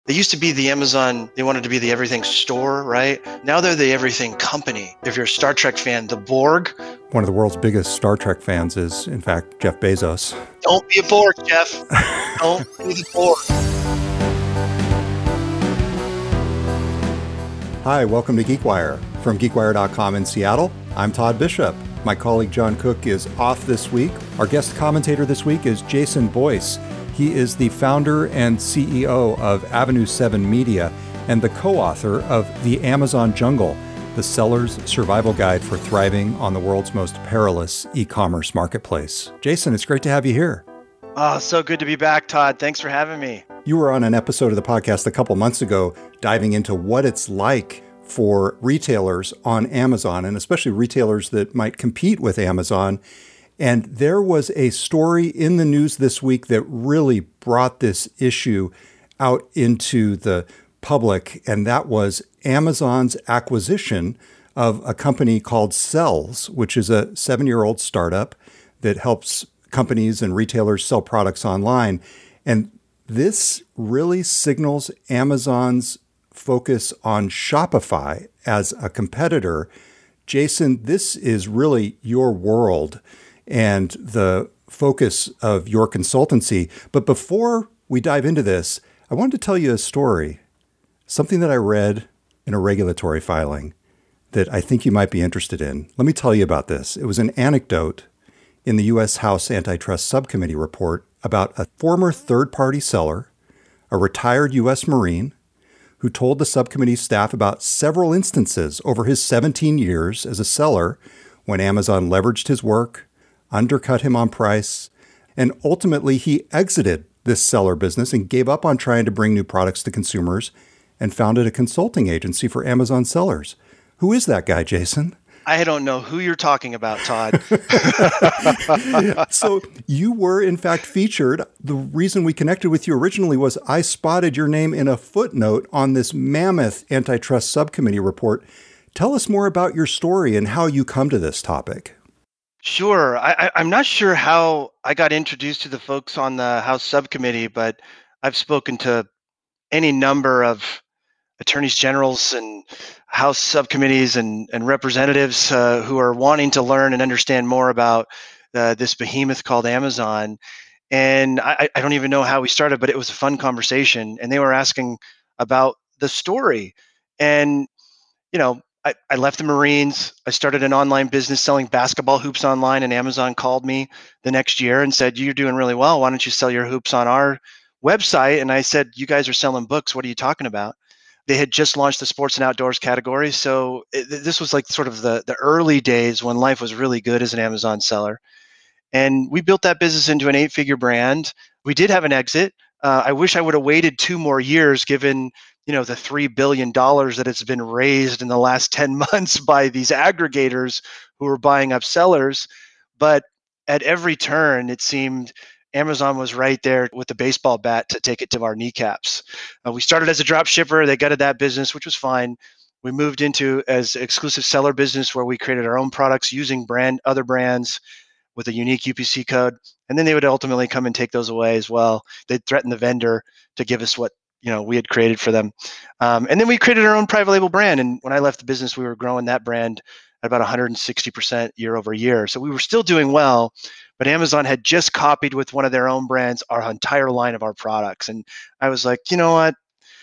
They used to be the Amazon, they wanted to be the everything store, right? Now they're the everything company. If you're a Star Trek fan, the Borg. One of the world's biggest Star Trek fans is, in fact, Jeff Bezos. Don't be a Borg, Jeff. Don't be the Borg. Hi, welcome to GeekWire. From GeekWire.com in Seattle, I'm Todd Bishop. My colleague John Cook is off this week. Our guest commentator this week is Jason Boyce. He is the founder and CEO of Avenue 7 Media and the co-author of The Amazon Jungle, the seller's survival guide for thriving on the world's most perilous e-commerce marketplace. Jason, it's great to have you here. Oh, so good to be back, Todd. Thanks for having me. You were on an episode of the podcast a couple months ago diving into what it's like for retailers on Amazon, and especially retailers that might compete with Amazon. And there was a story in the news this week that really brought this issue out into the public, and that was Amazon's acquisition of a company called Sells, which is a 7-year-old startup that helps companies and retailers sell products online. And this really signals Amazon's focus on Shopify as a competitor. Jason, this is really your world and the focus of your consultancy. But before we dive into this, I wanted to tell you a story, something that I read in a regulatory filing that I think you might be interested in. Let me tell you about this. It was an anecdote in the U.S. House Antitrust Subcommittee report about a former third-party seller, a retired U.S. Marine, who told the subcommittee staff about several instances over his 17 years as a seller when Amazon leveraged his work, undercut him on price, and ultimately he exited this seller business and gave up on trying to bring new products to consumers and founded a consulting agency for Amazon sellers. Who is that guy, Jason? I don't know who you're talking about, Todd. So you were, in fact, featured. The reason we connected with you originally was I spotted your name in a footnote on this mammoth antitrust subcommittee report. Tell us more about your story and how you come to this topic. Sure. I'm not sure how I got introduced to the folks on the House subcommittee, but I've spoken to any number of attorneys generals and House subcommittees and representatives who are wanting to learn and understand more about this behemoth called Amazon. And I don't even know how we started, but it was a fun conversation. And they were asking about the story. And, you know, I left the Marines. I started an online business selling basketball hoops online, and Amazon called me the next year and said, "You're doing really well. Why don't you sell your hoops on our website?" And I said, "You guys are selling books. What are you talking about?" They had just launched the sports and outdoors category. So this was like sort of the early days when life was really good as an Amazon seller. And we built that business into an 8-figure brand. We did have an exit. I wish I would have waited 2 more years given the $3 billion that it's been raised in the last 10 months by these aggregators who were buying up sellers. But at every turn, it seemed Amazon was right there with the baseball bat to take it to our kneecaps. We started as a drop shipper. They gutted that business, which was fine. We moved into as exclusive seller business where we created our own products using other brands with a unique UPC code. And then they would ultimately come and take those away as well. They'd threaten the vendor to give us what we had created for them. And then we created our own private label brand. And when I left the business, we were growing that brand at about 160% year over year. So we were still doing well, but Amazon had just copied with one of their own brands our entire line of our products. And I was like, you know what?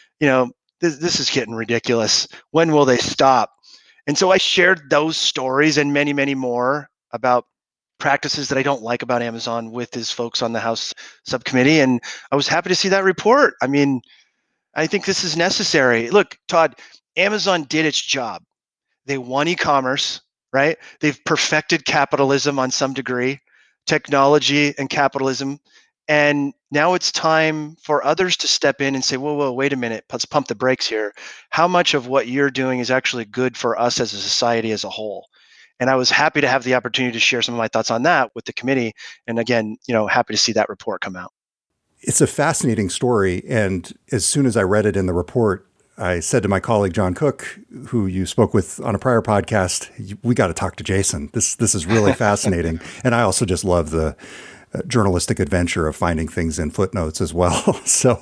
This is getting ridiculous. When will they stop? And so I shared those stories and many, many more about practices that I don't like about Amazon with his folks on the House subcommittee. And I was happy to see that report. I mean, I think this is necessary. Look, Todd, Amazon did its job. They won e-commerce, right? They've perfected capitalism on some degree, technology and capitalism. And now it's time for others to step in and say, whoa, wait a minute, let's pump the brakes here. How much of what you're doing is actually good for us as a society as a whole? And I was happy to have the opportunity to share some of my thoughts on that with the committee. And again, happy to see that report come out. It's a fascinating story. And as soon as I read it in the report, I said to my colleague, John Cook, who you spoke with on a prior podcast, we got to talk to Jason. This is really fascinating. And I also just love the journalistic adventure of finding things in footnotes as well. So,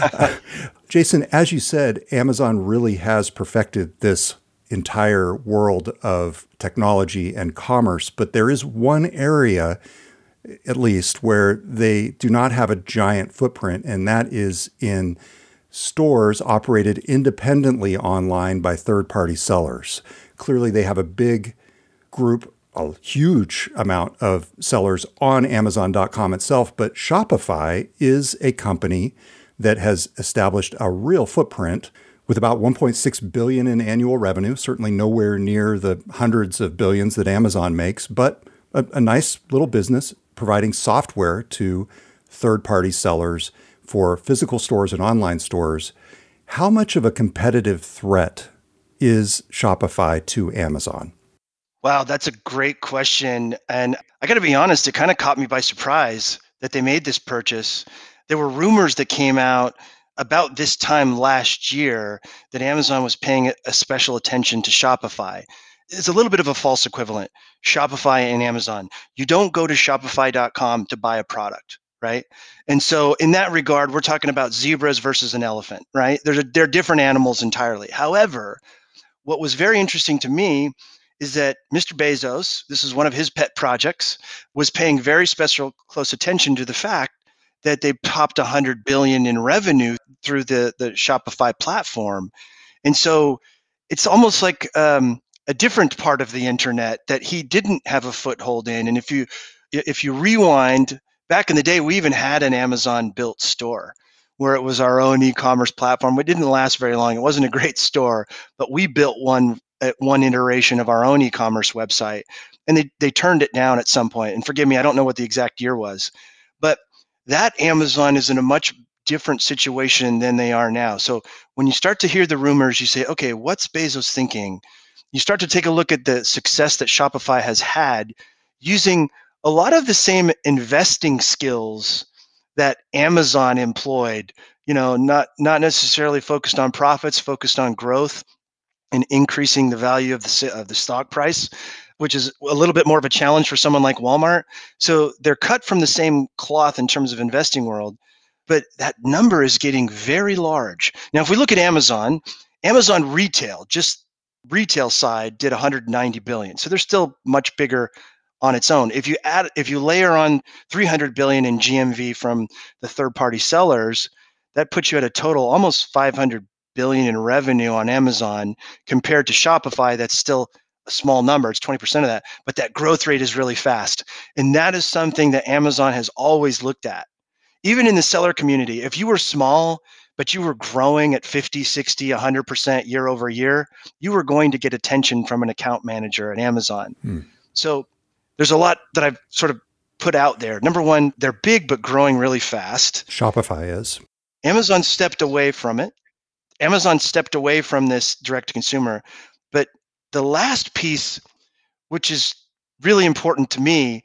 Jason, as you said, Amazon really has perfected this entire world of technology and commerce, but there is one area, at least, where they do not have a giant footprint, and that is in stores operated independently online by third-party sellers. Clearly, they have a big group, a huge amount of sellers on Amazon.com itself, but Shopify is a company that has established a real footprint with about $1.6 billion in annual revenue, certainly nowhere near the hundreds of billions that Amazon makes, but a nice little business providing software to third-party sellers for physical stores and online stores. How much of a competitive threat is Shopify to Amazon? Wow, that's a great question. And I got to be honest, it kind of caught me by surprise that they made this purchase. There were rumors that came out about this time last year that Amazon was paying a special attention to Shopify. It's a little bit of a false equivalent, Shopify and Amazon. You don't go to Shopify.com to buy a product, right? And so in that regard, we're talking about zebras versus an elephant, right? They're different animals entirely. However, what was very interesting to me is that Mr. Bezos, this is one of his pet projects, was paying very special close attention to the fact that they topped $100 billion in revenue through the Shopify platform. And so it's almost like a different part of the internet that he didn't have a foothold in. And if you rewind, back in the day, we even had an Amazon built store where it was our own e-commerce platform. It didn't last very long. It wasn't a great store, but we built one iteration of our own e-commerce website, and they turned it down at some point. And forgive me, I don't know what the exact year was, but that Amazon is in a much different situation than they are now. So when you start to hear the rumors, you say, okay, what's Bezos thinking? You start to take a look at the success that Shopify has had using a lot of the same investing skills that Amazon employed, not necessarily focused on profits, focused on growth and increasing the value of the stock price, which is a little bit more of a challenge for someone like Walmart. So they're cut from the same cloth in terms of investing world, but that number is getting very large. Now, if we look at Amazon retail, just retail side did 190 billion. So they're still much bigger on its own. If you layer on 300 billion in GMV from the third-party sellers, that puts you at a total almost 500 billion in revenue on Amazon compared to Shopify. That's still a small number. It's 20% of that, but that growth rate is really fast. And that is something that Amazon has always looked at. Even in the seller community, if you were small, but you were growing at 50, 60, 100% year over year, you were going to get attention from an account manager at Amazon. So there's a lot that I've sort of put out there. Number one, they're big, but growing really fast. Shopify is. Amazon stepped away from it. Amazon stepped away from this direct to consumer. But the last piece, which is really important to me,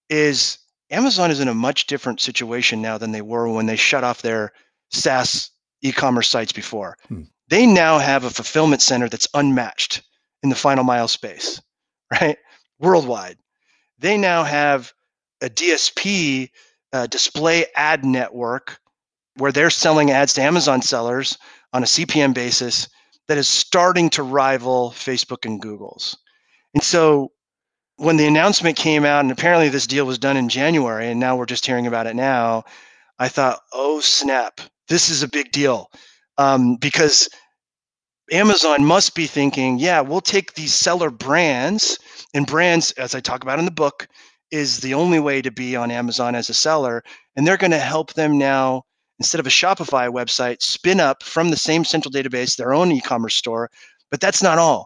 is Amazon is in a much different situation now than they were when they shut off their SaaS e-commerce sites before. They now have a fulfillment center that's unmatched in the final mile space, right? Worldwide. They now have a DSP, display ad network, where they're selling ads to Amazon sellers on a CPM basis that is starting to rival Facebook and Google's. And so when the announcement came out, and apparently this deal was done in January, and now we're just hearing about it now, I thought, oh snap, this is a big deal. Because Amazon must be thinking, yeah, we'll take these seller brands, and brands, as I talk about in the book, is the only way to be on Amazon as a seller, and they're going to help them now, instead of a Shopify website, spin up from the same central database their own e-commerce store. But that's not all.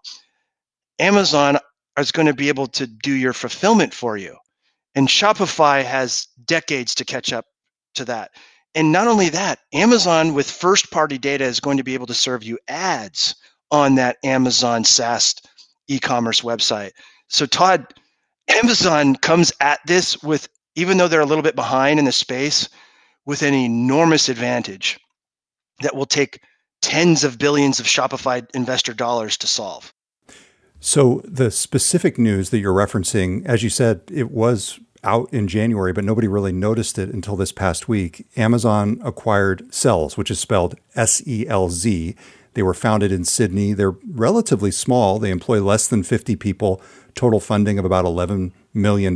Amazon is going to be able to do your fulfillment for you. And Shopify has decades to catch up to that. And not only that, Amazon with first-party data is going to be able to serve you ads on that Amazon SaaS e-commerce website. So Todd, Amazon comes at this with, even though they're a little bit behind in the space, with an enormous advantage that will take tens of billions of Shopify investor dollars to solve. So the specific news that you're referencing, as you said, it was out in January, but nobody really noticed it until this past week. Amazon acquired Selz, which is spelled Selz. They were founded in Sydney. They're relatively small. They employ less than 50 people, total funding of about $11 million.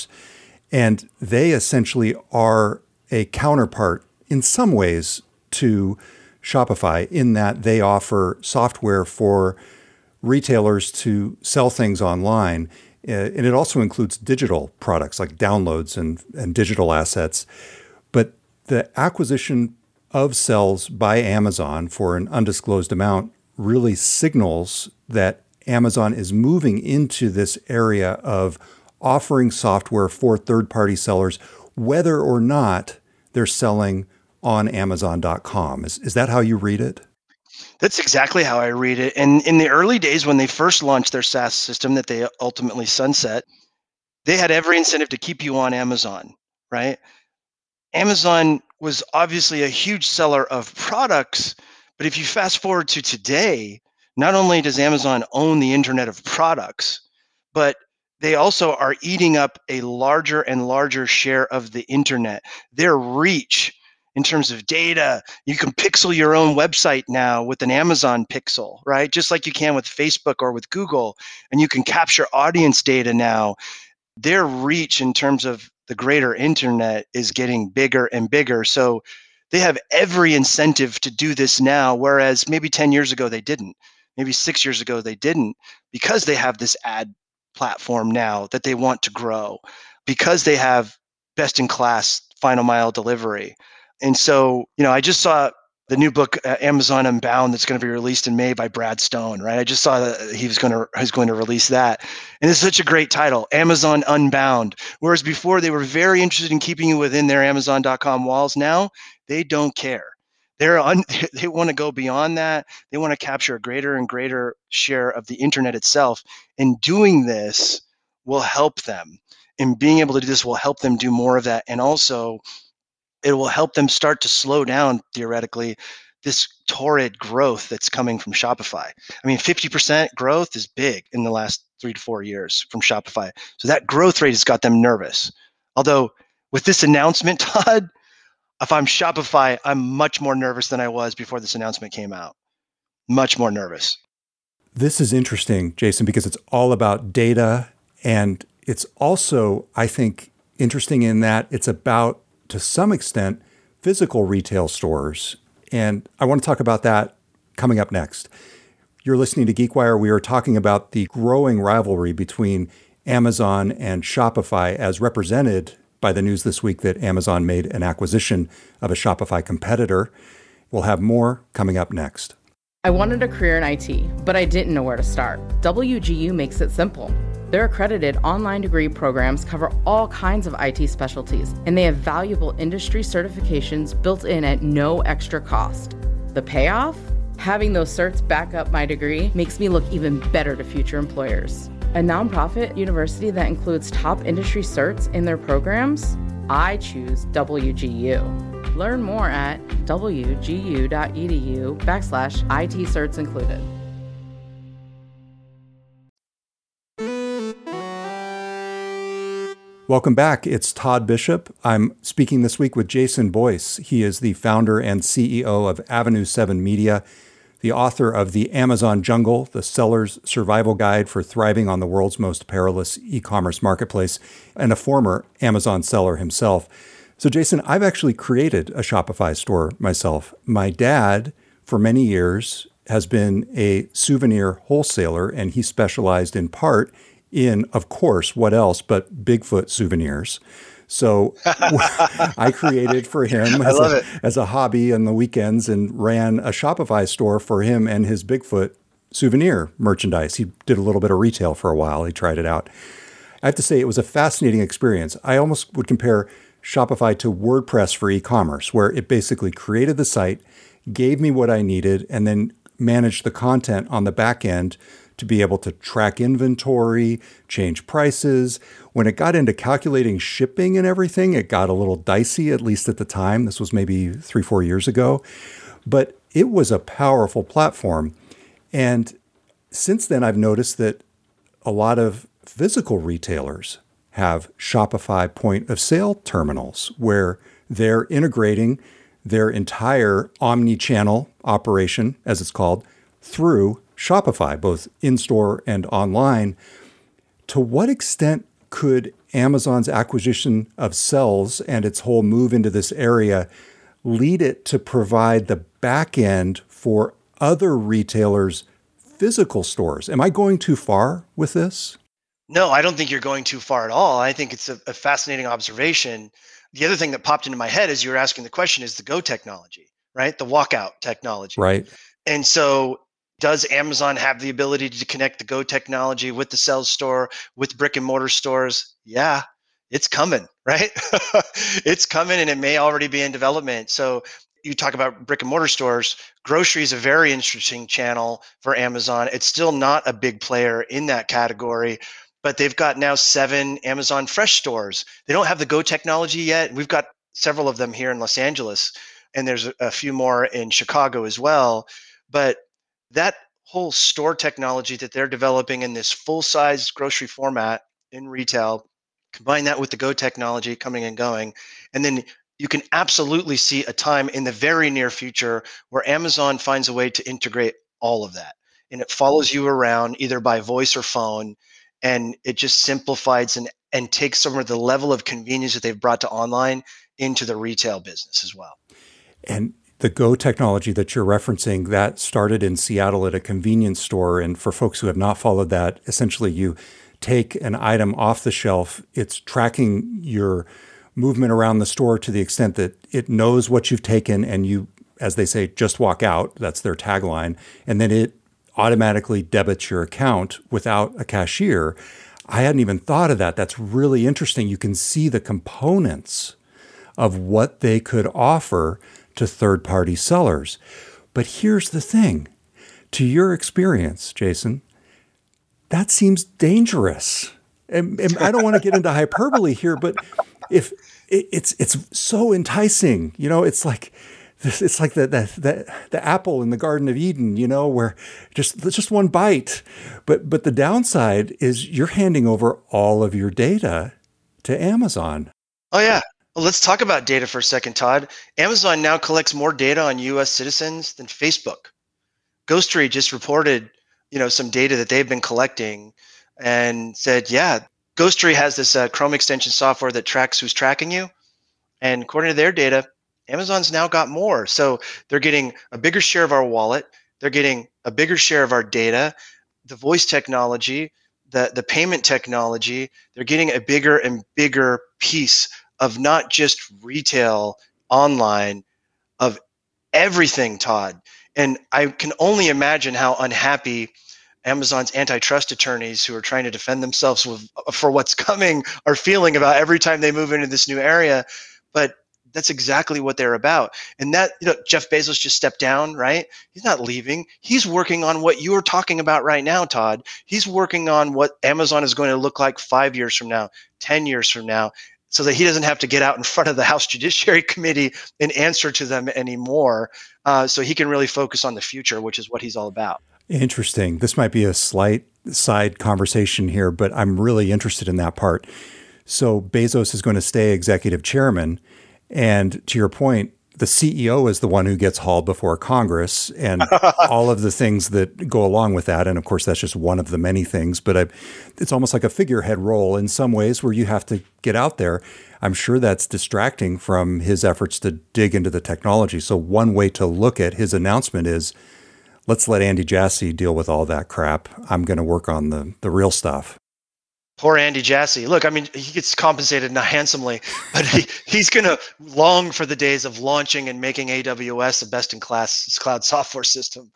And they essentially are a counterpart in some ways to Shopify in that they offer software for retailers to sell things online. And it also includes digital products like downloads and digital assets. But the acquisition of Selz by Amazon for an undisclosed amount really signals that Amazon is moving into this area of offering software for third-party sellers, whether or not they're selling on Amazon.com. Is that how you read it? That's exactly how I read it. And in the early days, when they first launched their SaaS system that they ultimately sunset, they had every incentive to keep you on Amazon, right? Amazon was obviously a huge seller of products, but if you fast forward to today, not only does Amazon own the internet of products, but they also are eating up a larger and larger share of the internet. Their reach in terms of data, you can pixel your own website now with an Amazon pixel, right? Just like you can with Facebook or with Google, and you can capture audience data now. Their reach in terms of the greater internet is getting bigger and bigger. So they have every incentive to do this now, whereas maybe 10 years ago they didn't. Maybe 6 years ago they didn't, because they have this ad platform now that they want to grow, because they have best-in-class final mile delivery. And so, I just saw the new book, Amazon Unbound, that's going to be released in May by Brad Stone, right? I just saw that he's going to release that. And it's such a great title, Amazon Unbound. Whereas before they were very interested in keeping you within their Amazon.com walls. Now they don't care. They want to go beyond that. They want to capture a greater and greater share of the internet itself. And doing this will help them. And being able to do this will help them do more of that. And also, it will help them start to slow down, theoretically, this torrid growth that's coming from Shopify. I mean, 50% growth is big in the last 3 to 4 years from Shopify. So that growth rate has got them nervous. Although with this announcement, Todd, if I'm Shopify, I'm much more nervous than I was before this announcement came out. Much more nervous. This is interesting, Jason, because it's all about data. And it's also, I think, interesting in that it's about, to some extent, physical retail stores. And I want to talk about that coming up next. You're listening to GeekWire. We are talking about the growing rivalry between Amazon and Shopify as represented by the news this week that Amazon made an acquisition of a Shopify competitor. We'll have more coming up next. I wanted a career in IT, but I didn't know where to start. WGU makes it simple. Their accredited online degree programs cover all kinds of IT specialties, and they have valuable industry certifications built in at no extra cost. The payoff? Having those certs back up my degree makes me look even better to future employers. A nonprofit university that includes top industry certs in their programs? I choose WGU. Learn more at wgu.edu/IT certs included. Welcome back. It's Todd Bishop. I'm speaking this week with Jason Boyce. He is the founder and CEO of Avenue 7 Media, the author of The Amazon Jungle, the seller's survival guide for thriving on the world's most perilous e-commerce marketplace, and a former Amazon seller himself. So Jason, I've actually created a Shopify store myself. My dad, for many years, has been a souvenir wholesaler, and he specialized in part in, of course, what else but Bigfoot souvenirs. So I created for him as a hobby on the weekends and ran a Shopify store for him and his Bigfoot souvenir merchandise. He did a little bit of retail for a while. He tried it out. I have to say it was a fascinating experience. I almost would compare Shopify to WordPress for e-commerce, where it basically created the site, gave me what I needed, and then managed the content on the back end to be able to track inventory, change prices. When it got into calculating shipping and everything, it got a little dicey, at least at the time. This was maybe 3-4 years ago. But it was a powerful platform. And since then, I've noticed that a lot of physical retailers have Shopify point of sale terminals where they're integrating their entire omni-channel operation, as it's called, through Shopify, both in-store and online. To what extent could Amazon's acquisition of Sells and its whole move into this area lead it to provide the back end for other retailers' physical stores? Am I going too far with this? No, I don't think you're going too far at all. I think it's a fascinating observation. The other thing that popped into my head as you were asking the question is the Go technology, right? The walkout technology. Right. And so does Amazon have the ability to connect the Go technology with the Sells store, with brick and mortar stores? Yeah, it's coming, right? It's coming, and it may already be in development. So you talk about brick and mortar stores. Grocery is a very interesting channel for Amazon. It's still not a big player in that category, but they've got now 7 Amazon Fresh stores. They don't have the Go technology yet. We've got several of them here in Los Angeles, and there's a few more in Chicago as well. But that whole store technology that they're developing in this full-size grocery format in retail, combine that with the Go technology coming and going, and then you can absolutely see a time in the very near future where Amazon finds a way to integrate all of that. And it follows you around either by voice or phone, and it just simplifies and takes some of the level of convenience that they've brought to online into the retail business as well. And the Go technology that you're referencing, that started in Seattle at a convenience store. And for folks who have not followed that, essentially you take an item off the shelf, it's tracking your movement around the store to the extent that it knows what you've taken, and you, as they say, just walk out. That's their tagline. And then it automatically debits your account without a cashier. I hadn't even thought of that. That's really interesting. You can see the components of what they could offer to third-party sellers. But here's the thing. To your experience, Jason, that seems dangerous. And I don't want to get into hyperbole here, but if it's so enticing, it's like the apple in the Garden of Eden, where just one bite. But the downside is you're handing over all of your data to Amazon. Oh yeah. Well, let's talk about data for a second, Todd. Amazon now collects more data on U.S. citizens than Facebook. Ghostery just reported, some data that they've been collecting, and said, yeah, Ghostery has this Chrome extension software that tracks who's tracking you. And according to their data, Amazon's now got more. So they're getting a bigger share of our wallet. They're getting a bigger share of our data, the voice technology, the payment technology. They're getting a bigger and bigger piece of not just retail, online, of everything, Todd. And I can only imagine how unhappy Amazon's antitrust attorneys who are trying to defend themselves for what's coming are feeling about every time they move into this new area. But that's exactly what they're about. And that, Jeff Bezos just stepped down, right? He's not leaving. He's working on what you are talking about right now, Todd. He's working on what Amazon is going to look like 5 years from now, 10 years from now, so that he doesn't have to get out in front of the House Judiciary Committee and answer to them anymore. So he can really focus on the future, which is what he's all about. Interesting. This might be a slight side conversation here, but I'm really interested in that part. So Bezos is going to stay executive chairman. And to your point, the CEO is the one who gets hauled before Congress and all of the things that go along with that. And of course, that's just one of the many things. But it's almost like a figurehead role in some ways where you have to get out there. I'm sure that's distracting from his efforts to dig into the technology. So one way to look at his announcement is, let's let Andy Jassy deal with all that crap. I'm going to work on the real stuff. Poor Andy Jassy. Look, I mean, he gets compensated not handsomely, but he's going to long for the days of launching and making AWS a best-in-class cloud software system.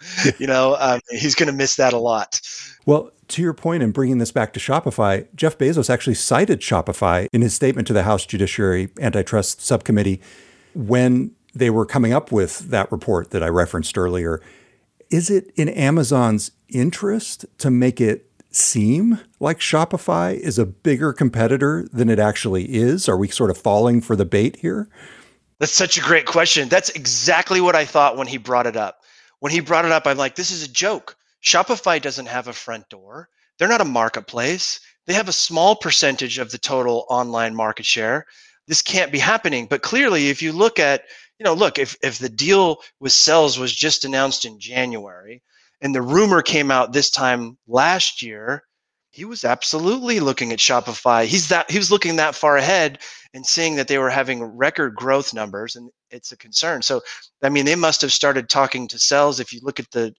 He's going to miss that a lot. Well, to your point, and bringing this back to Shopify, Jeff Bezos actually cited Shopify in his statement to the House Judiciary Antitrust Subcommittee when they were coming up with that report that I referenced earlier. Is it in Amazon's interest to make it seem like Shopify is a bigger competitor than it actually is? Are we sort of falling for the bait here? That's such a great question. That's exactly what I thought when he brought it up. When he brought it up, I'm like, this is a joke. Shopify doesn't have a front door. They're not a marketplace. They have a small percentage of the total online market share. This can't be happening. But clearly, if you look at, look, if the deal with Sells was just announced in January and the rumor came out this time last year, he was absolutely looking at Shopify. He was looking that far ahead and seeing that they were having record growth numbers, and it's a concern. So, I mean, they must have started talking to Sells. If you look at the,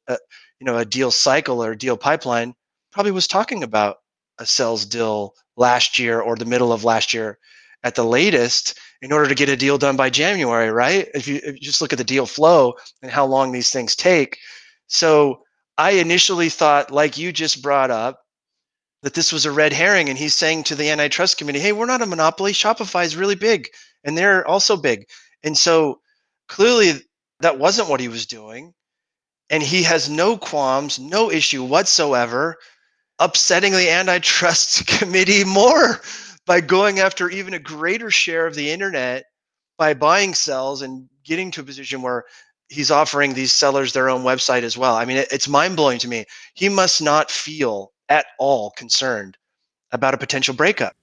a deal cycle or a deal pipeline, probably was talking about a Sells deal last year or the middle of last year at the latest in order to get a deal done by January, right? If you just look at the deal flow and how long these things take. So I initially thought, like you just brought up, that this was a red herring, and he's saying to the antitrust committee, hey, we're not a monopoly. Shopify is really big, and they're also big. And so clearly that wasn't what he was doing. And he has no qualms, no issue whatsoever, upsetting the antitrust committee more by going after even a greater share of the internet by buying Sells and getting to a position where he's offering these sellers their own website as well. I mean, it's mind-blowing to me. He must not feel at all concerned about a potential breakup.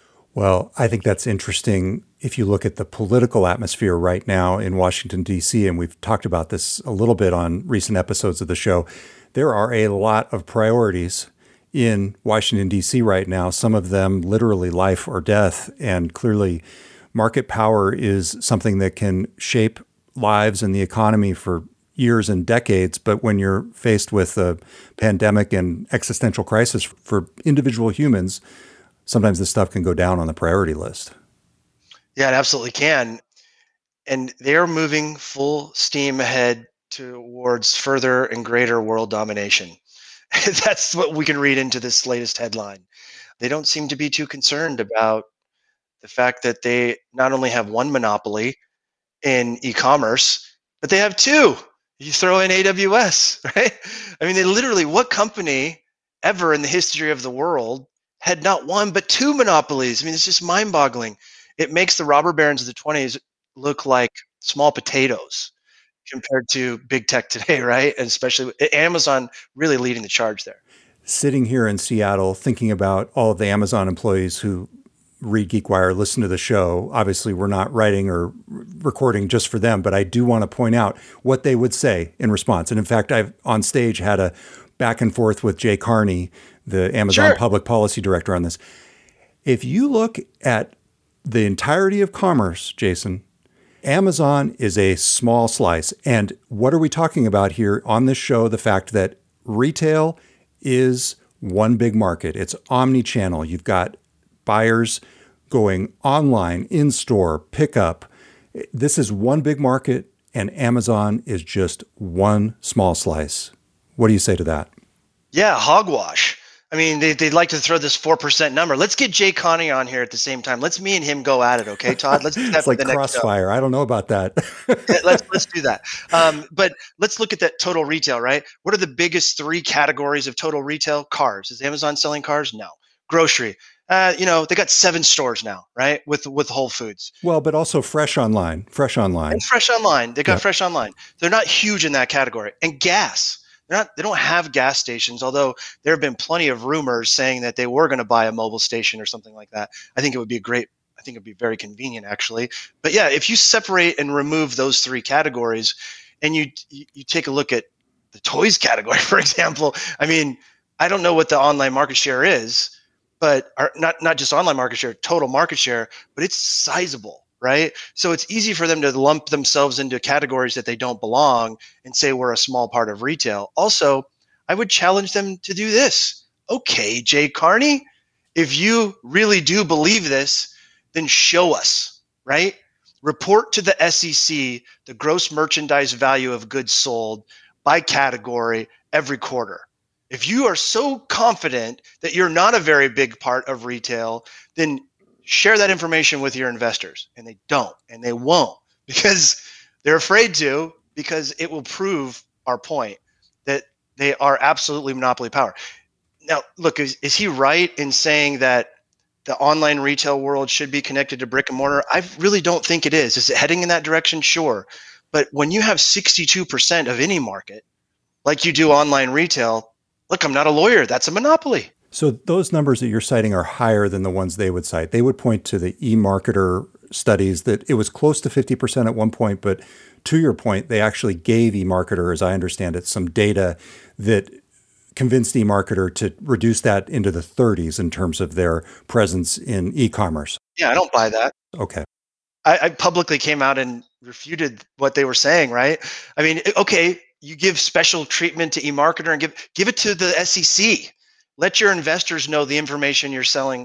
Well, I think that's interesting if you look at the political atmosphere right now in Washington, D.C., and we've talked about this a little bit on recent episodes of the show. There are a lot of priorities in Washington, D.C. right now, some of them literally life or death. And clearly, market power is something that can shape lives and the economy for years and decades. But when you're faced with a pandemic and existential crisis for individual humans, sometimes this stuff can go down on the priority list. Yeah, it absolutely can. And they're moving full steam ahead towards further and greater world domination. That's what we can read into this latest headline. They don't seem to be too concerned about the fact that they not only have one monopoly in e-commerce, but they have two. You throw in AWS, right? I mean, they literally, what company ever in the history of the world had not one but two monopolies? I mean, it's just mind-boggling. It makes the robber barons of the 20s look like small potatoes compared to big tech today, right? And especially Amazon really leading the charge there. Sitting here in Seattle, thinking about all of the Amazon employees who read GeekWire, listen to the show. Obviously, we're not writing or recording just for them, but I do want to point out what they would say in response. And in fact, I've on stage had a back and forth with Jay Carney, the Amazon public policy director, on this. If you look at the entirety of commerce, Jason, Amazon is a small slice. And what are we talking about here on this show? The fact that retail is one big market. It's omni-channel. You've got buyers going online, in-store, pickup. This is one big market, and Amazon is just one small slice. What do you say to that? Yeah, hogwash. I mean, they'd like to throw this 4% number. Let's get Jay Connie on here at the same time. Let's me and him go at it, okay, Todd? Let's do that. It's like Crossfire. I don't know about that. Let's do that. But let's look at that total retail, right? What are the biggest three categories of total retail? Cars. Is Amazon selling cars? No. Grocery. They got 7 stores now, right? With Whole Foods. Well, but also Fresh Online. And Fresh Online. They got Fresh Online. They're not huge in that category. And gas. They don't have gas stations, although there have been plenty of rumors saying that they were going to buy a mobile station or something like that. I think it'd be very convenient, actually. But yeah, if you separate and remove those 3 categories and you take a look at the toys category, for example, I mean, I don't know what the online market share is, but not just online market share, total market share, but it's sizable. Right? So it's easy for them to lump themselves into categories that they don't belong and say we're a small part of retail. Also, I would challenge them to do this. Okay, Jay Carney, if you really do believe this, then show us, right? Report to the SEC the gross merchandise value of goods sold by category every quarter. If you are so confident that you're not a very big part of retail, then share that information with your investors. And they don't, and they won't, because they're afraid to, because it will prove our point that they are absolutely monopoly power. Now, look, is he right in saying that the online retail world should be connected to brick and mortar? I really don't think it is. Is it heading in that direction? Sure. But when you have 62% of any market, like you do online retail, look, I'm not a lawyer. That's a monopoly. So those numbers that you're citing are higher than the ones they would cite. They would point to the eMarketer studies that it was close to 50% at one point, but to your point, they actually gave eMarketer, as I understand it, some data that convinced eMarketer to reduce that into the 30s in terms of their presence in e-commerce. Yeah, I don't buy that. Okay. I publicly came out and refuted what they were saying, right? I mean, okay, you give special treatment to eMarketer and give it to the SEC. Let your investors know the information you're selling,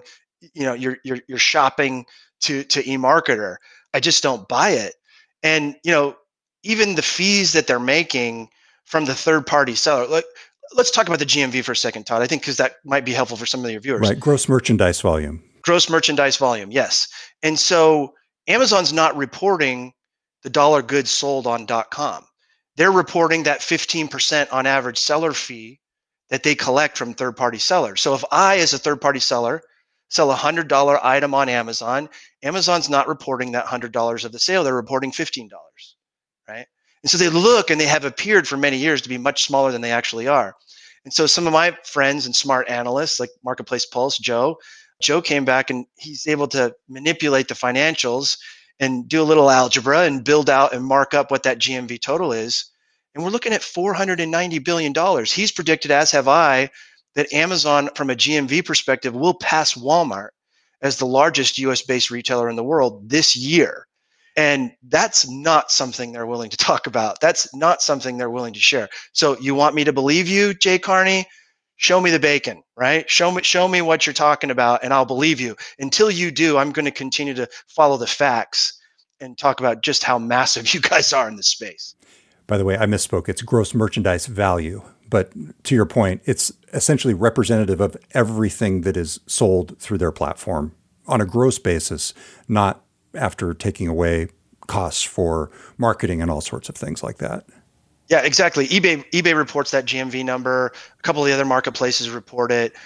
you're shopping to eMarketer. I just don't buy it. And even the fees that they're making from the third party seller. Let's talk about the GMV for a second, Todd. I think because that might be helpful for some of your viewers. Right, gross merchandise volume. Gross merchandise volume, yes. And so Amazon's not reporting the dollar goods sold on .com. They're reporting that 15% on average seller fee that they collect from third-party sellers. So if I, as a third-party seller, sell a $100 item on Amazon, Amazon's not reporting that $100 of the sale. They're reporting $15, right? And so they look and they have appeared for many years to be much smaller than they actually are. And so some of my friends and smart analysts like Marketplace Pulse, Joe came back and he's able to manipulate the financials and do a little algebra and build out and mark up what that GMV total is. And we're looking at $490 billion. He's predicted, as have I, that Amazon, from a GMV perspective, will pass Walmart as the largest US-based retailer in the world this year. And that's not something they're willing to talk about. That's not something they're willing to share. So you want me to believe you, Jay Carney? Show me the bacon, right? Show me what you're talking about, and I'll believe you. Until you do, I'm going to continue to follow the facts and talk about just how massive you guys are in this space. By the way, I misspoke. It's gross merchandise value. But to your point, it's essentially representative of everything that is sold through their platform on a gross basis, not after taking away costs for marketing and all sorts of things like that. Yeah, exactly. eBay reports that GMV number. A couple of the other marketplaces report it.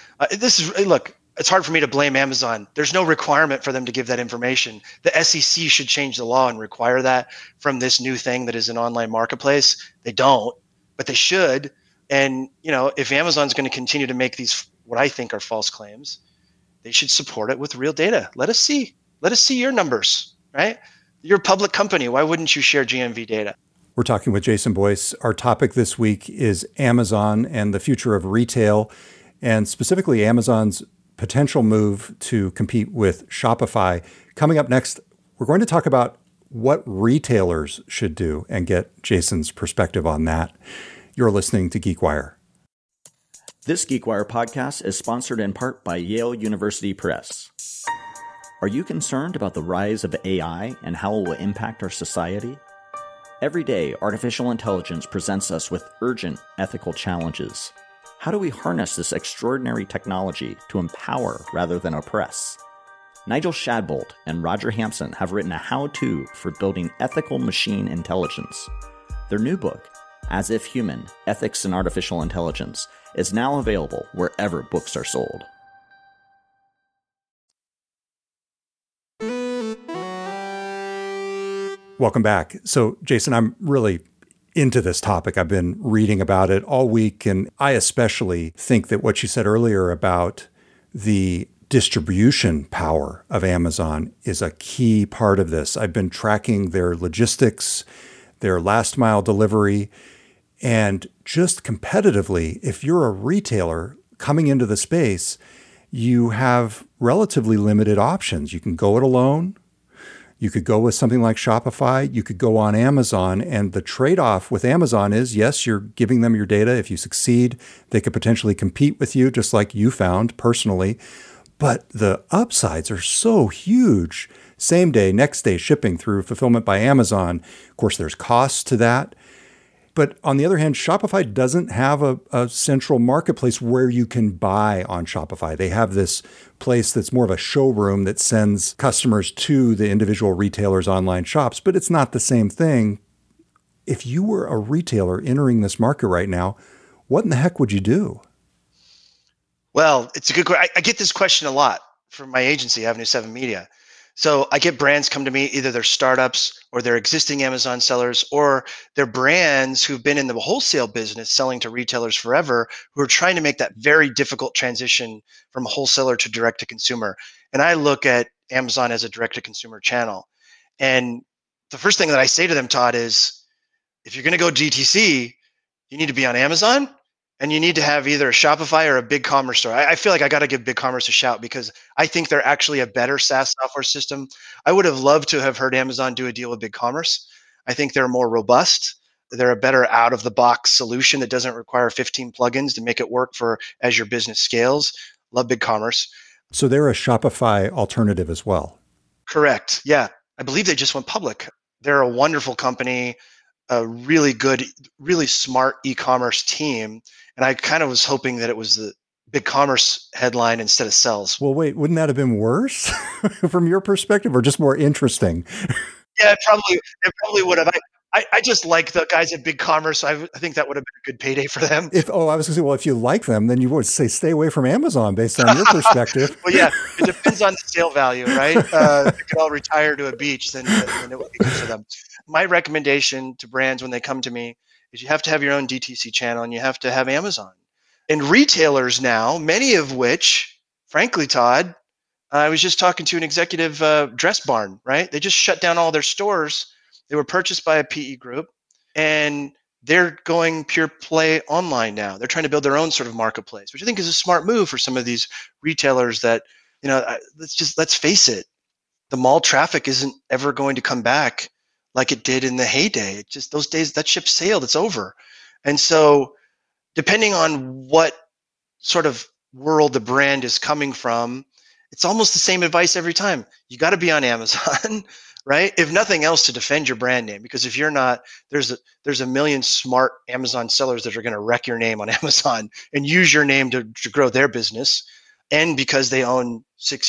Look, it's hard for me to blame Amazon. There's no requirement for them to give that information. The SEC should change the law and require that from this new thing that is an online marketplace. They don't, but they should. And if Amazon's going to continue to make these, what I think are false claims, they should support it with real data. Let us see your numbers, right? You're a public company. Why wouldn't you share GMV data? We're talking with Jason Boyce. Our topic this week is Amazon and the future of retail, and specifically Amazon's potential move to compete with Shopify. Coming up next, we're going to talk about what retailers should do and get Jason's perspective on that. You're listening to GeekWire. This GeekWire podcast is sponsored in part by Yale University Press. Are you concerned about the rise of AI and how it will impact our society? Every day, artificial intelligence presents us with urgent ethical challenges. How do we harness this extraordinary technology to empower rather than oppress? Nigel Shadbolt and Roger Hampson have written a how-to for building ethical machine intelligence. Their new book, As If Human: Ethics in Artificial Intelligence, is now available wherever books are sold. Welcome back. So, Jason, I'm really into this topic. I've been reading about it all week, and I especially think that what you said earlier about the distribution power of Amazon is a key part of this. I've been tracking their logistics, their last mile delivery, and just competitively, if you're a retailer coming into the space, you have relatively limited options. You can go it alone. You could go with something like Shopify. You could go on Amazon. And the trade-off with Amazon is, yes, you're giving them your data. If you succeed, they could potentially compete with you, just like you found personally. But the upsides are so huge. Same day, next day shipping through Fulfillment by Amazon. Of course, there's costs to that. But on the other hand, Shopify doesn't have a central marketplace where you can buy on Shopify. They have this place that's more of a showroom that sends customers to the individual retailers' online shops, but it's not the same thing. If you were a retailer entering this market right now, what in the heck would you do? Well, it's a good question. I get this question a lot from my agency, Avenue 7 Media. So I get brands come to me, either they're startups or they're existing Amazon sellers, or they're brands who've been in the wholesale business selling to retailers forever, who are trying to make that very difficult transition from wholesaler to direct to consumer. And I look at Amazon as a direct to consumer channel. And the first thing that I say to them, Todd, is if you're going to go DTC, you need to be on Amazon, and you need to have either a Shopify or a BigCommerce store. I feel like I got to give BigCommerce a shout because I think they're actually a better SaaS software system. I would have loved to have heard Amazon do a deal with BigCommerce. I think they're more robust. They're a better out-of-the-box solution that doesn't require 15 plugins to make it work for as your business scales. Love BigCommerce. So they're a Shopify alternative as well. Correct. Yeah. I believe they just went public. They're a wonderful company, a really good, really smart e-commerce team. And I kind of was hoping that it was the BigCommerce headline instead of sales. Well, wait, wouldn't that have been worse from your perspective, or just more interesting? Yeah, it probably would have. I just like the guys at BigCommerce. I think that would have been a good payday for them. I was going to say, well, if you like them, then you would say stay away from Amazon based on your perspective. Well, yeah, it depends on the sale value, right? If they could all retire to a beach, then it would be good for them. My recommendation to brands when they come to me is you have to have your own DTC channel and you have to have Amazon. And retailers now, many of which, frankly, Todd, I was just talking to an executive, Dress Barn, right? They just shut down all their stores. They were purchased by a PE group, and they're going pure play online now. They're trying to build their own sort of marketplace, which I think is a smart move for some of these retailers that, let's face it, the mall traffic isn't ever going to come back like it did in the heyday. It just, those days, that ship sailed, it's over. And so depending on what sort of world the brand is coming from, it's almost the same advice every time. You got to be on Amazon, right? If nothing else, to defend your brand name, because if you're not, there's a million smart Amazon sellers that are going to wreck your name on Amazon and use your name to grow their business. And because they own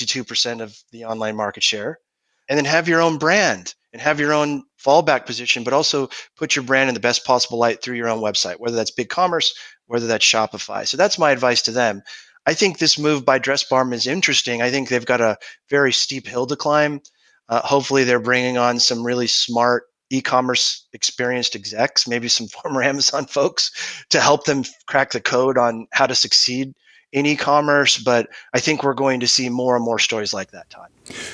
62% of the online market share, and then have your own brand and have your own fallback position, but also put your brand in the best possible light through your own website, whether that's BigCommerce, whether that's Shopify. So that's my advice to them. I think this move by Dress Barn is interesting. I think they've got a very steep hill to climb. Hopefully they're bringing on some really smart e-commerce experienced execs, maybe some former Amazon folks, to help them crack the code on how to succeed in e-commerce. But I think we're going to see more and more stories like that, Todd.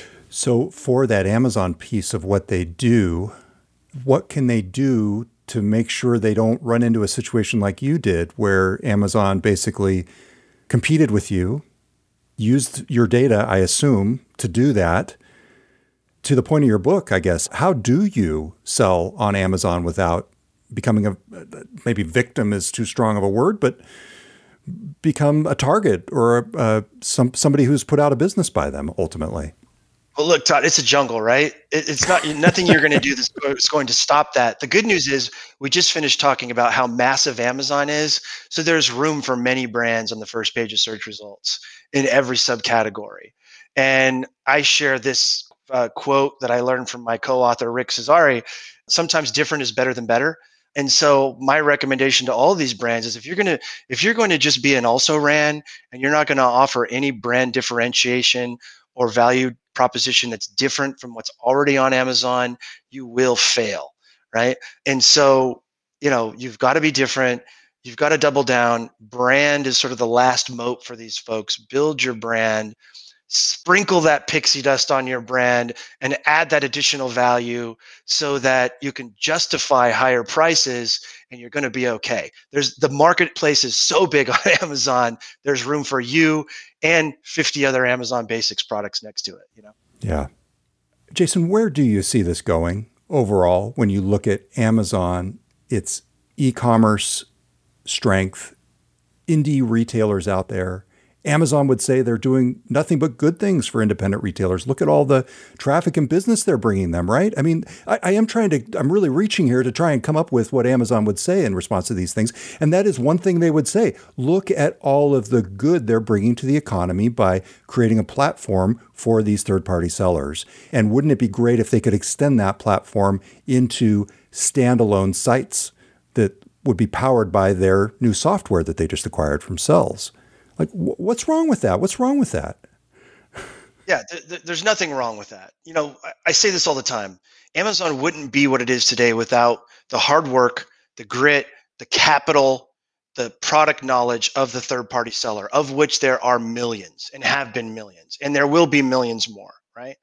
So for that Amazon piece of what they do, what can they do to make sure they don't run into a situation like you did, where Amazon basically competed with you, used your data, I assume, to do that? To the point of your book, I guess, how do you sell on Amazon without becoming maybe victim is too strong of a word, but become a target or somebody who's put out of business by them ultimately? Well, look, Todd, it's a jungle, right? It's not nothing you're going to do that's going to stop that. The good news is we just finished talking about how massive Amazon is. So there's room for many brands on the first page of search results in every subcategory. And I share this quote that I learned from my co-author, Rick Cesari: sometimes different is better than better. And so my recommendation to all these brands is if you're going to just be an also-ran and you're not going to offer any brand differentiation or value proposition that's different from what's already on Amazon, you will fail, right? And so, you've got to be different. You've got to double down. Brand is sort of the last moat for these folks. Build your brand, sprinkle that pixie dust on your brand, and add that additional value so that you can justify higher prices and you're going to be okay. The marketplace is so big on Amazon. There's room for you and 50 other Amazon Basics products next to it, Yeah. Jason, where do you see this going overall when you look at Amazon, its e-commerce strength, indie retailers out there? Amazon would say they're doing nothing but good things for independent retailers. Look at all the traffic and business they're bringing them, right? I mean, I'm really reaching here to try and come up with what Amazon would say in response to these things. And that is one thing they would say. Look at all of the good they're bringing to the economy by creating a platform for these third-party sellers. And wouldn't it be great if they could extend that platform into standalone sites that would be powered by their new software that they just acquired from Sells? Like, what's wrong with that? What's wrong with that? Yeah, there's nothing wrong with that. I say this all the time. Amazon wouldn't be what it is today without the hard work, the grit, the capital, the product knowledge of the third party seller, of which there are millions and have been millions, and there will be millions more, right?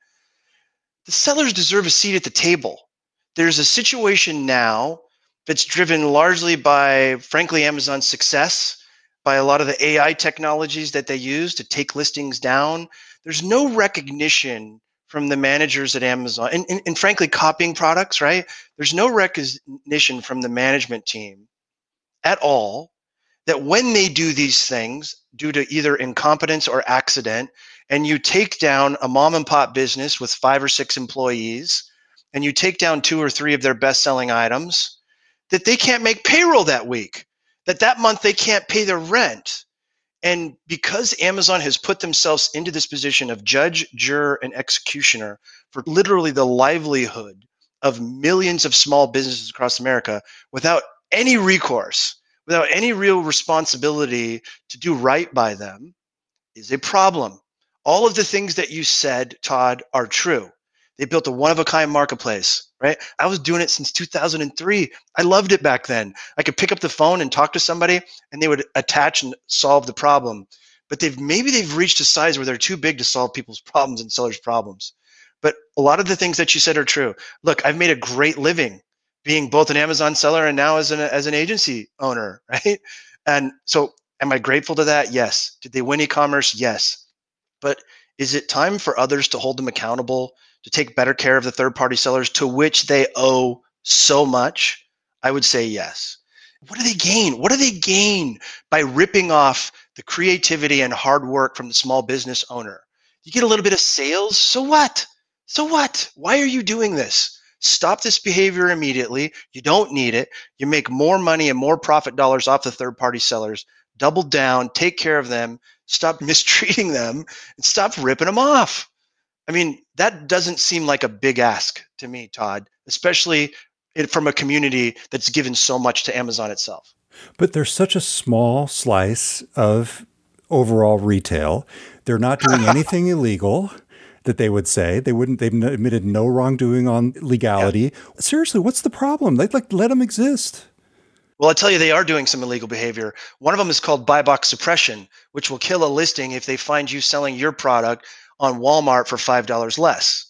The sellers deserve a seat at the table. There's a situation now that's driven largely by, frankly, Amazon's success, by a lot of the AI technologies that they use to take listings down. There's no recognition from the managers at Amazon, and frankly, copying products, right? There's no recognition from the management team at all that when they do these things due to either incompetence or accident, and you take down a mom and pop business with 5 or 6 employees, and you take down 2 or 3 of their best selling items, that they can't make payroll that week, that month they can't pay their rent. And because Amazon has put themselves into this position of judge, juror, and executioner for literally the livelihood of millions of small businesses across America without any recourse, without any real responsibility to do right by them, is a problem. All of the things that you said, Todd, are true. They built a one-of-a-kind marketplace, right? I was doing it since 2003. I loved it back then. I could pick up the phone and talk to somebody, and they would attach and solve the problem. But maybe they've reached a size where they're too big to solve people's problems and sellers' problems. But a lot of the things that you said are true. Look, I've made a great living being both an Amazon seller and now as an agency owner, right? And so am I grateful to that? Yes. Did they win e-commerce? Yes. But is it time for others to hold them accountable, to take better care of the third-party sellers to which they owe so much? I would say yes. What do they gain? What do they gain by ripping off the creativity and hard work from the small business owner? You get a little bit of sales. So what? So what? Why are you doing this? Stop this behavior immediately. You don't need it. You make more money and more profit dollars off the third-party sellers. Double down, take care of them, stop mistreating them, and stop ripping them off. I mean, that doesn't seem like a big ask to me, Todd, especially from a community that's given so much to Amazon itself. But there's such a small slice of overall retail. They're not doing anything illegal that they would say. They've admitted no wrongdoing on legality. Yeah. Seriously, what's the problem? Let them exist. Well, I tell you, they are doing some illegal behavior. One of them is called buy box suppression, which will kill a listing if they find you selling your product on Walmart for $5 less.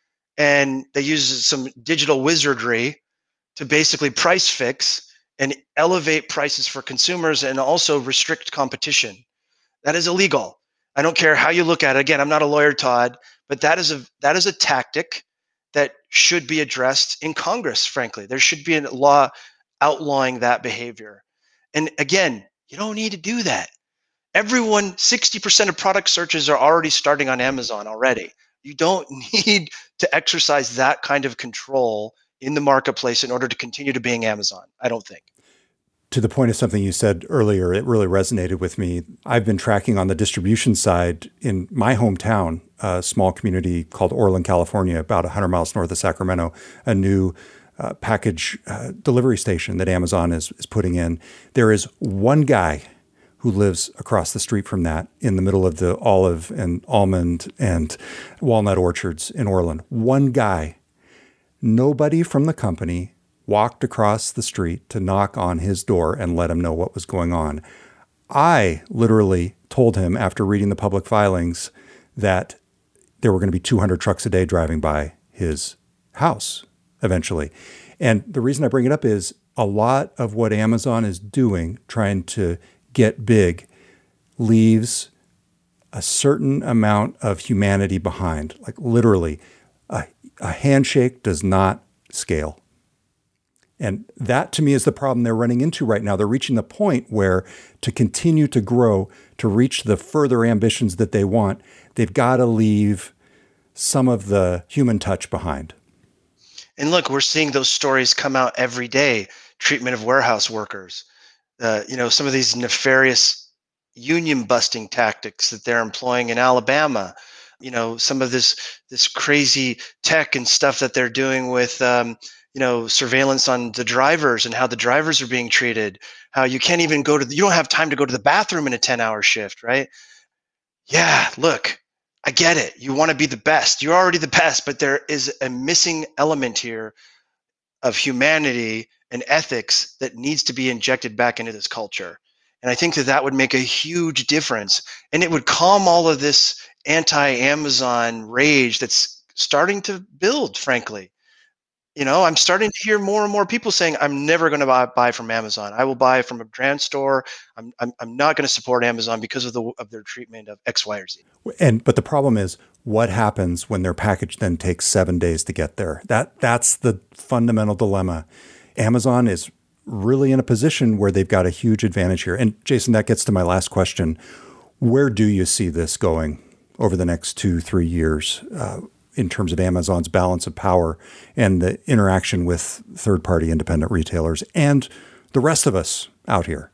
And they use some digital wizardry to basically price fix and elevate prices for consumers and also restrict competition. That is illegal. I don't care how you look at it. Again, I'm not a lawyer, Todd, but that is a tactic that should be addressed in Congress, frankly. There should be a law outlawing that behavior. And again, you don't need to do that. 60% of product searches are already starting on Amazon already. You don't need to exercise that kind of control in the marketplace in order to continue to being Amazon, I don't think. To the point of something you said earlier, it really resonated with me. I've been tracking on the distribution side in my hometown, a small community called Orland, California, about 100 miles north of Sacramento, a new package delivery station that Amazon is putting in. There is one guy who lives across the street from that in the middle of the olive and almond and walnut orchards in Orland. One guy. Nobody from the company walked across the street to knock on his door and let him know what was going on. I literally told him after reading the public filings that there were going to be 200 trucks a day driving by his house eventually. And the reason I bring it up is a lot of what Amazon is doing, trying to get big, leaves a certain amount of humanity behind. Like literally, a handshake does not scale. And that to me is the problem they're running into right now. They're reaching the point where to continue to grow, to reach the further ambitions that they want, they've got to leave some of the human touch behind. And look, we're seeing those stories come out every day. Treatment of warehouse workers, some of these nefarious union busting tactics that they're employing in Alabama. Some of this crazy tech and stuff that they're doing with, surveillance on the drivers and how the drivers are being treated, how you can't even you don't have time to go to the bathroom in a 10-hour shift, right? Yeah, look, I get it. You want to be the best. You're already the best, but there is a missing element here of humanity and ethics that needs to be injected back into this culture. And I think that would make a huge difference. And it would calm all of this anti-Amazon rage that's starting to build, frankly. I'm starting to hear more and more people saying, I'm never going to buy from Amazon. I will buy from a brand store. I'm not going to support Amazon because of their treatment of X, Y, or Z. But the problem is, what happens when their package then takes 7 days to get there? That's the fundamental dilemma. Amazon is really in a position where they've got a huge advantage here. And Jason, that gets to my last question. Where do you see this going over the next 2-3 years? In terms of Amazon's balance of power and the interaction with third-party independent retailers and the rest of us out here?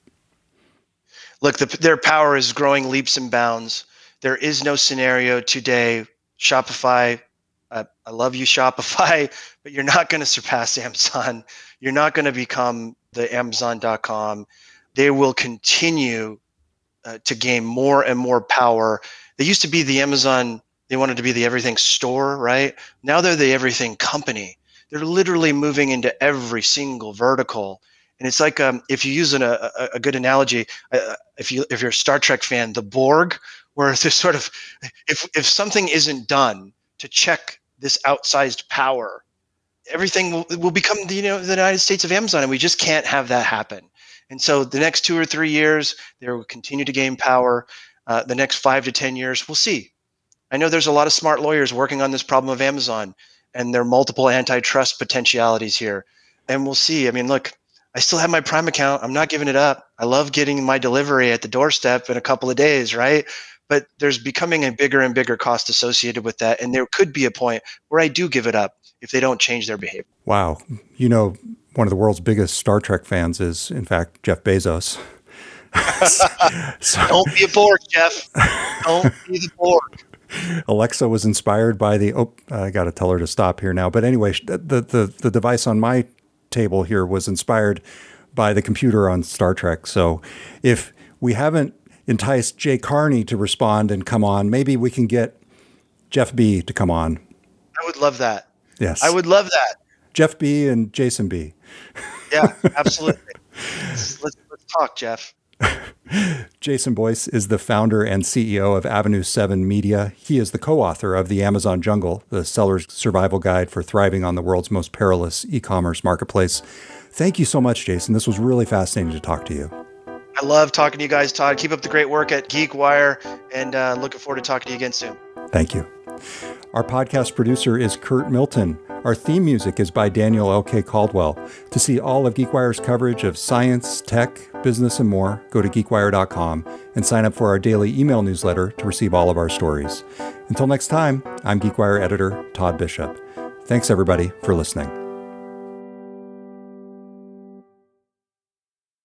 Look, their power is growing leaps and bounds. There is no scenario today. Shopify, I love you, Shopify, but you're not going to surpass Amazon. You're not going to become the Amazon.com. They will continue to gain more and more power. They used to be the Amazon. They wanted to be the everything store, right? Now they're the everything company. They're literally moving into every single vertical. And it's like if you use a good analogy, if you're a Star Trek fan, the Borg, where there's sort of, if something isn't done to check this outsized power, everything will become the United States of Amazon, and we just can't have that happen. And so the next 2 or 3 years, they will continue to gain power. The next 5 to 10 years, we'll see. I know there's a lot of smart lawyers working on this problem of Amazon, and there are multiple antitrust potentialities here. And we'll see. I mean, look, I still have my Prime account. I'm not giving it up. I love getting my delivery at the doorstep in a couple of days, right? But there's becoming a bigger and bigger cost associated with that. And there could be a point where I do give it up if they don't change their behavior. Wow. One of the world's biggest Star Trek fans is, in fact, Jeff Bezos. So, don't be a Borg, Jeff. Don't be the Borg. Alexa was inspired by I got to tell her to stop here now. But anyway, the device on my table here was inspired by the computer on Star Trek. So if we haven't enticed Jay Carney to respond and come on, maybe we can get Jeff B to come on. I would love that. Yes. I would love that. Jeff B and Jason B. Yeah, absolutely. Let's talk, Jeff. Jason Boyce is the founder and CEO of Avenue 7 Media. He is the co-author of The Amazon Jungle, the seller's survival guide for thriving on the world's most perilous e-commerce marketplace. Thank you so much, Jason. This was really fascinating to talk to you. I love talking to you guys, Todd. Keep up the great work at GeekWire, and looking forward to talking to you again soon. Thank you. Our podcast producer is Kurt Milton. Our theme music is by Daniel L.K. Caldwell. To see all of GeekWire's coverage of science, tech, business, and more, go to geekwire.com and sign up for our daily email newsletter to receive all of our stories. Until next time, I'm GeekWire editor Todd Bishop. Thanks, everybody, for listening.